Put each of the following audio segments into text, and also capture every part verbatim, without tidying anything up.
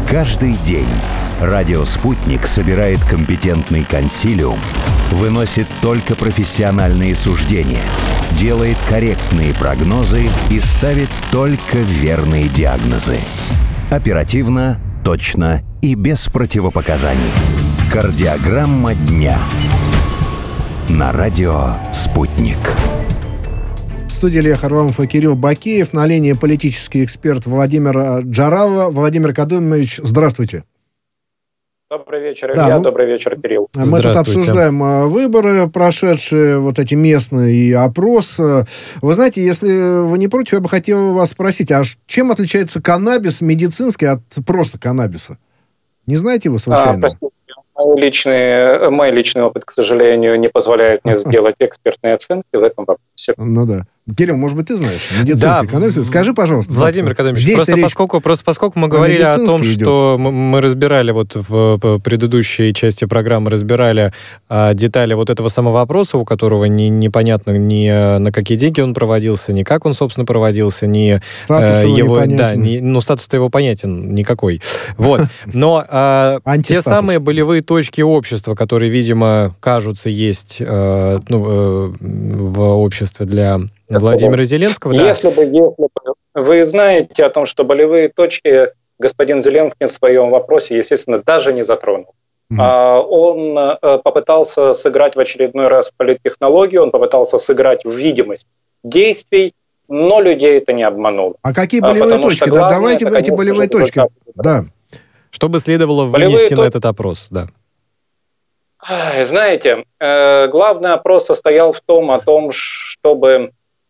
Каждый день радио «Спутник» собирает компетентный консилиум, выносит только профессиональные суждения, делает корректные прогнозы и ставит только верные диагнозы. Оперативно, точно и без противопоказаний. Кардиограмма дня. На радио «Спутник». В студии Илья Харламов и Кирилл Бакеев. На линии политический эксперт Владимир Джарава. Владимир Кадымович, здравствуйте. Добрый вечер, Илья. Да, ну, добрый вечер, Кирилл. Мы тут обсуждаем выборы, прошедшие, вот эти местные, и опрос. Вы знаете, если вы не против, я бы хотел вас спросить, а чем отличается каннабис медицинский от просто каннабиса? Не знаете вы случайно? А, Мой личный, мой личный опыт, к сожалению, не позволяет мне сделать экспертные оценки в этом вопросе. Ну да. Кирилл, может быть, ты знаешь медицинский да. каннабис? Скажи, пожалуйста. Владимир Кадымович, просто поскольку, просто поскольку мы говорили о том, идет. что мы, мы разбирали вот в предыдущей части программы, разбирали а, детали вот этого самого опроса, у которого не, непонятно ни на какие деньги он проводился, ни как он, собственно, проводился, ни статус э, его... его да, ни, ну, статус-то его понятен никакой. Вот. Но а, те самые болевые точки общества, которые, видимо, кажутся есть э, ну, э, в обществе для Владимира Зеленского. Если бы, если бы вы знаете о том, что болевые точки господин Зеленский в своем вопросе, естественно, даже не затронул. Mm-hmm. А, он а, попытался сыграть в очередной раз в политтехнологию, он попытался сыграть в видимость действий, но людей это не обмануло. А какие болевые а, точки? Да, давайте это, эти болевые точки. Да. Что бы следовало болевые вынести то... на этот опрос, да. Знаете, э, главный опрос состоял в том, о том, чтобы...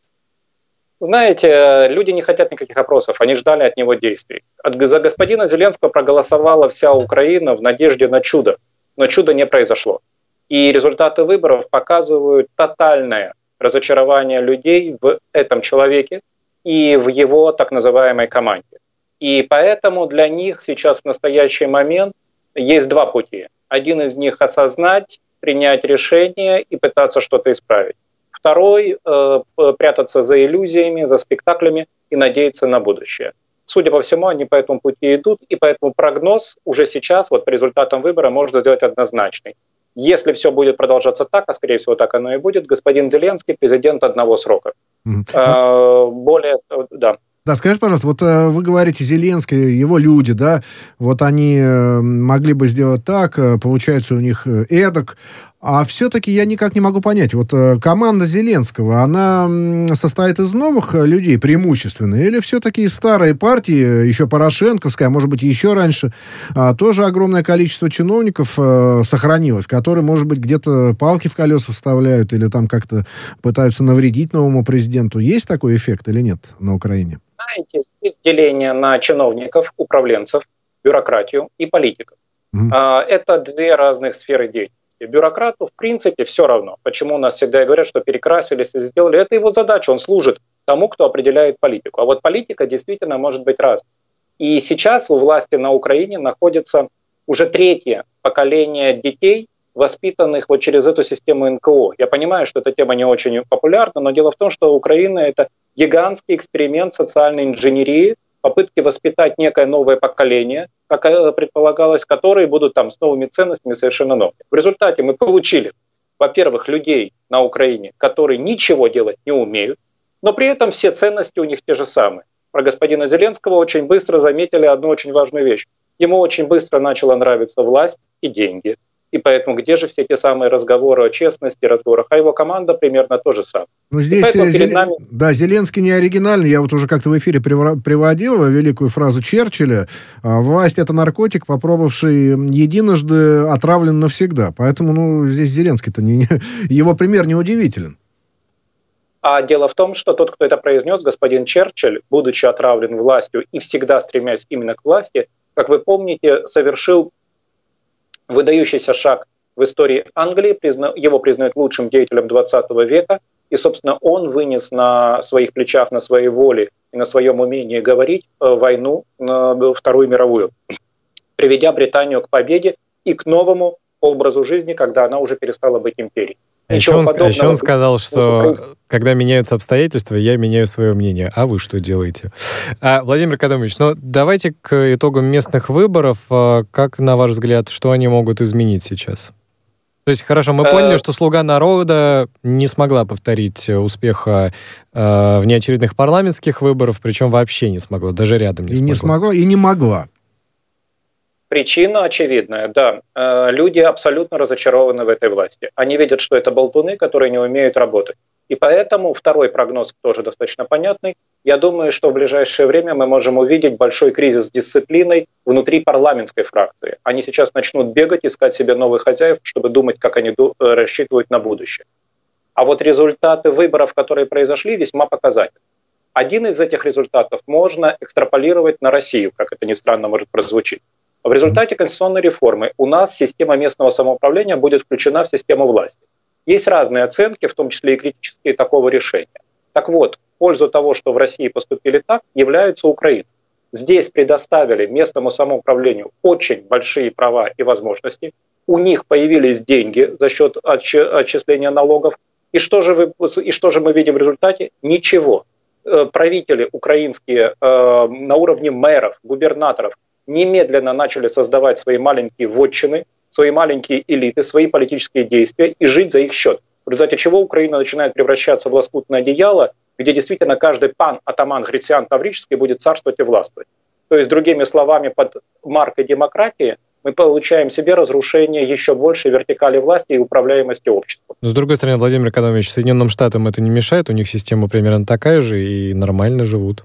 Знаете, люди не хотят никаких опросов, они ждали от него действий. От, за господина Зеленского проголосовала вся Украина в надежде на чудо, но чудо не произошло. И результаты выборов показывают тотальное разочарование людей в этом человеке и в его так называемой команде. И поэтому для них сейчас в настоящий момент есть два пути. Один из них — осознать, принять решение и пытаться что-то исправить. Второй э, — прятаться за иллюзиями, за спектаклями и надеяться на будущее. Судя по всему, они по этому пути идут, и поэтому прогноз уже сейчас, вот по результатам выбора, можно сделать однозначный. Если все будет продолжаться так, а скорее всего так оно и будет, господин Зеленский президент одного срока. Mm-hmm. Э, более, да. Да, скажите, пожалуйста, вот э, вы говорите, Зеленский, его люди, да, вот они э, могли бы сделать так, э, получается у них э, эдак, а все-таки я никак не могу понять, вот э, команда Зеленского, она э, состоит из новых людей преимущественно, или все-таки из старой партии, еще порошенковская, а может быть еще раньше, э, тоже огромное количество чиновников э, сохранилось, которые, может быть, где-то палки в колеса вставляют или там как-то пытаются навредить новому президенту. Есть такой эффект или нет на Украине? Знаете, есть деление на чиновников, управленцев, бюрократию и политиков. Mm-hmm. Это две разных сферы деятельности. Бюрократу, в принципе, все равно. Почему у нас всегда говорят, что перекрасились и сделали. Это его задача, он служит тому, кто определяет политику. А вот политика действительно может быть разной. И сейчас у власти на Украине находится уже третье поколение детей, воспитанных вот через эту систему эн ка о. Я понимаю, что эта тема не очень популярна, но дело в том, что Украина — это гигантский эксперимент социальной инженерии, попытки воспитать некое новое поколение, как предполагалось, которые будут там с новыми ценностями совершенно новыми. В результате мы получили, во-первых, людей на Украине, которые ничего делать не умеют, но при этом все ценности у них те же самые. Про господина Зеленского очень быстро заметили одну очень важную вещь. Ему очень быстро начала нравиться власть и деньги. И поэтому где же все те самые разговоры о честности, разговорах, а его команда примерно то же самое. Ну, здесь Зел... нами... да, Зеленский не оригинальный. Я вот уже как-то в эфире приводил великую фразу Черчилля: «Власть — это наркотик, попробовавший единожды, отравлен навсегда». Поэтому, ну, здесь Зеленский-то не... его пример неудивителен. А дело в том, что тот, кто это произнес, господин Черчилль, будучи отравлен властью и всегда стремясь именно к власти, как вы помните, совершил выдающийся шаг в истории Англии, его признают лучшим деятелем двадцатого века, и, собственно, он вынес на своих плечах, на своей воле и на своем умении говорить войну на Вторую мировую, приведя Британию к победе и к новому образу жизни, когда она уже перестала быть империей. А еще, он, а еще он сказал, что когда меняются обстоятельства, я меняю свое мнение. А вы что делаете? А, Владимир Экономович, ну давайте к итогам местных выборов. Как, на ваш взгляд, что они могут изменить сейчас? То есть, хорошо, мы поняли, что «Слуга народа» не смогла повторить успеха э, внеочередных парламентских выборов, причем вообще не смогла, даже рядом не и смогла. И не смогла, и не могла. Причина очевидная, да. Люди абсолютно разочарованы в этой власти. Они видят, что это болтуны, которые не умеют работать. И поэтому второй прогноз тоже достаточно понятный. Я думаю, что в ближайшее время мы можем увидеть большой кризис с дисциплиной внутри парламентской фракции. Они сейчас начнут бегать, искать себе новых хозяев, чтобы думать, как они рассчитывают на будущее. А вот результаты выборов, которые произошли, весьма показательны. Один из этих результатов можно экстраполировать на Россию, как это ни странно может прозвучить. В результате конституционной реформы у нас система местного самоуправления будет включена в систему власти. Есть разные оценки, в том числе и критические, такого решения. Так вот, в пользу того, что в России поступили так, является Украина. Здесь предоставили местному самоуправлению очень большие права и возможности. У них появились деньги за счет отчисления налогов. И что же, вы, и что же мы видим в результате? Ничего. Правители украинские на уровне мэров, губернаторов немедленно начали создавать свои маленькие вотчины, свои маленькие элиты, свои политические действия и жить за их счет. В результате чего Украина начинает превращаться в лоскутное одеяло, где действительно каждый пан, атаман, Грициан, Таврический будет царствовать и властвовать. То есть, другими словами, под маркой демократии мы получаем себе разрушение еще большей вертикали власти и управляемости обществом. Но, с другой стороны, Владимир Экономович, Соединенным Штатам это не мешает, у них система примерно такая же и нормально живут.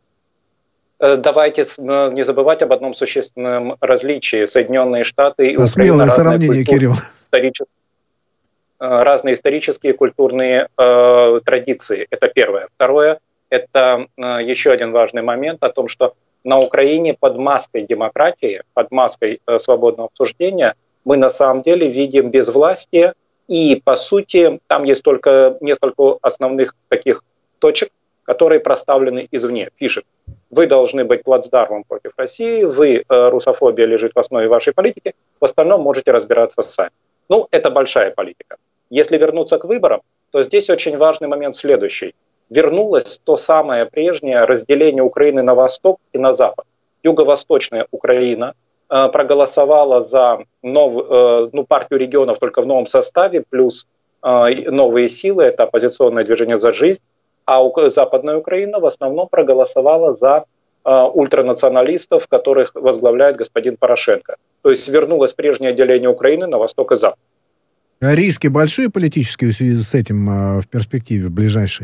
Давайте не забывать об одном существенном различии. Соединенные Штаты и да, Украина разные сравнение, Кирилл. Исторические, разные исторические и культурные э, традиции. Это первое. Второе, это э, еще один важный момент о том, что на Украине под маской демократии, под маской э, свободного обсуждения мы на самом деле видим безвластие. И, по сути, там есть только несколько основных таких точек, которые проставлены извне. Пишет: вы должны быть плацдармом против России, вы, э, русофобия лежит в основе вашей политики, в остальном можете разбираться сами. Ну, это большая политика. Если вернуться к выборам, то здесь очень важный момент следующий. Вернулось то самое прежнее разделение Украины на восток и на запад. Юго-восточная Украина э, проголосовала за нов, э, ну, партию регионов только в новом составе, плюс э, новые силы, это оппозиционное движение «За жизнь», а Западная Украина в основном проголосовала за э, ультранационалистов, которых возглавляет господин Порошенко. То есть вернулось прежнее деление Украины на восток и запад. А риски большие политические в связи с этим э, в перспективе ближайшей?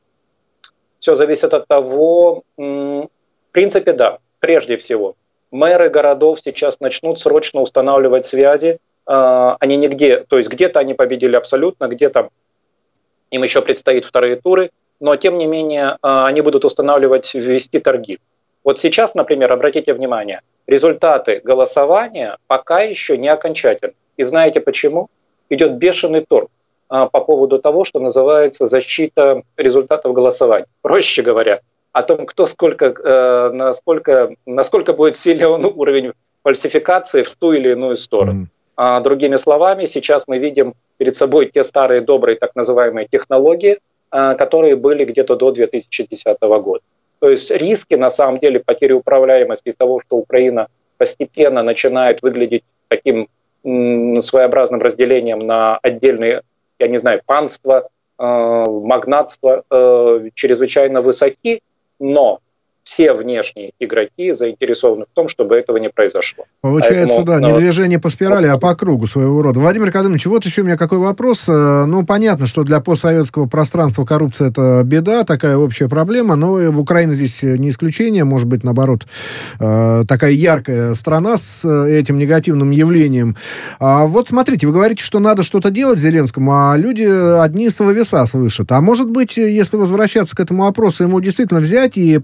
Все зависит от того, м- в принципе, да, прежде всего. Мэры городов сейчас начнут срочно устанавливать связи. Э, они нигде, то есть где-то они победили абсолютно, где-то им еще предстоит вторые туры. Но, тем не менее, они будут устанавливать, вести торги. Вот сейчас, например, обратите внимание, результаты голосования пока еще не окончательны. И знаете почему? Идет бешеный торг по поводу того, что называется защита результатов голосования. Проще говоря, о том, кто сколько, насколько, насколько будет силен уровень фальсификации в ту или иную сторону. Mm. Другими словами, сейчас мы видим перед собой те старые добрые так называемые технологии, которые были где-то до две тысячи десятого года. То есть риски, на самом деле, потери управляемости того, что Украина постепенно начинает выглядеть таким м, своеобразным разделением на отдельные, я не знаю, панства, э, магнатства, э, чрезвычайно высоки, но все внешние игроки заинтересованы в том, чтобы этого не произошло. Получается, Поэтому, да, но... не движение по спирали, а по кругу своего рода. Владимир Экономович, вот еще у меня какой вопрос. Ну, понятно, что для постсоветского пространства коррупция — это беда, такая общая проблема, но в Украине здесь не исключение, может быть, наоборот, такая яркая страна с этим негативным явлением. А вот смотрите, вы говорите, что надо что-то делать Зеленскому, а люди одни словеса слышат. А может быть, если возвращаться к этому вопросу, ему действительно взять и пожизненно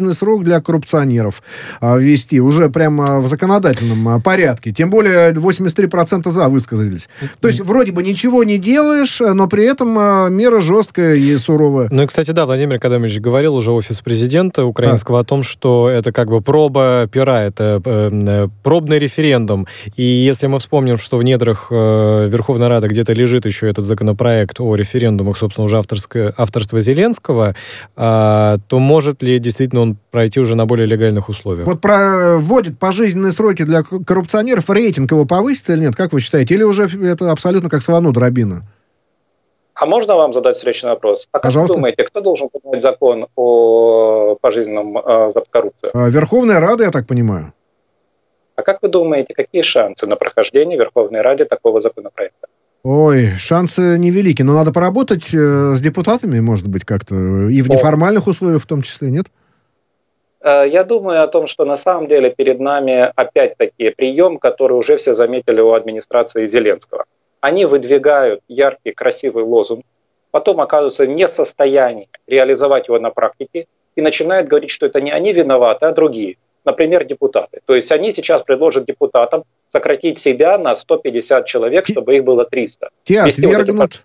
пожизненный срок для коррупционеров ввести уже прямо в законодательном порядке. Тем более восемьдесят три процента за высказались. То есть вроде бы ничего не делаешь, но при этом мера жесткая и суровая. Ну и, кстати, да, Владимир Академович говорил уже офис президента украинского да. о том, что это как бы проба пера, это э, пробный референдум. И если мы вспомним, что в недрах э, Верховной Рады где-то лежит еще этот законопроект о референдумах, собственно, уже авторское, авторство Зеленского, э, то может ли действительно он пройти уже на более легальных условиях? Вот про, вводит пожизненные сроки для коррупционеров, рейтинг его повысится или нет? Как вы считаете? Или уже это абсолютно как слону дробина? А можно вам задать встречный вопрос? А как Пожалуйста. Вы думаете, кто должен принять закон о пожизненном э, за коррупцию? Верховная Рада, я так понимаю. А как вы думаете, какие шансы на прохождение в Верховной Раде такого законопроекта? Ой, шансы невелики, но надо поработать э, с депутатами, может быть, как-то, и в неформальных условиях в том числе, нет? Я думаю о том, что на самом деле перед нами опять-таки прием, который уже все заметили у администрации Зеленского. Они выдвигают яркий, красивый лозунг, потом оказываются не в состоянии реализовать его на практике и начинают говорить, что это не они виноваты, а другие. Например, депутаты. То есть они сейчас предложат депутатам сократить себя на сто пятьдесят человек, чтобы их было триста. Те отвергнут.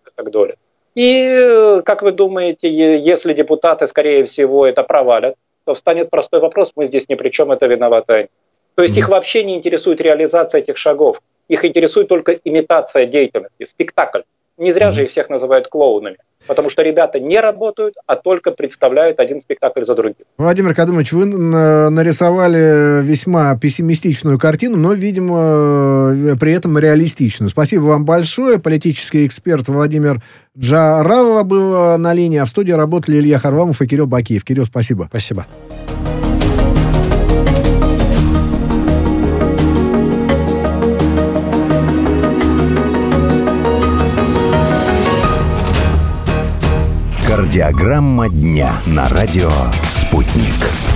И, как вы думаете, если депутаты, скорее всего, это провалят, то встанет простой вопрос, мы здесь ни при чем, это виноваты они. То есть mm-hmm. их вообще не интересует реализация этих шагов. Их интересует только имитация деятельности, спектакль. Не зря же их всех называют клоунами. Потому что ребята не работают, а только представляют один спектакль за другим. Владимир Академович, вы нарисовали весьма пессимистичную картину, но, видимо, при этом реалистичную. Спасибо вам большое. Политический эксперт Владимир Джаралов был на линии, а в студии работали Илья Харламов и Кирилл Бакиев. Кирилл, спасибо. Спасибо. Кардиограмма дня на радио «Спутник».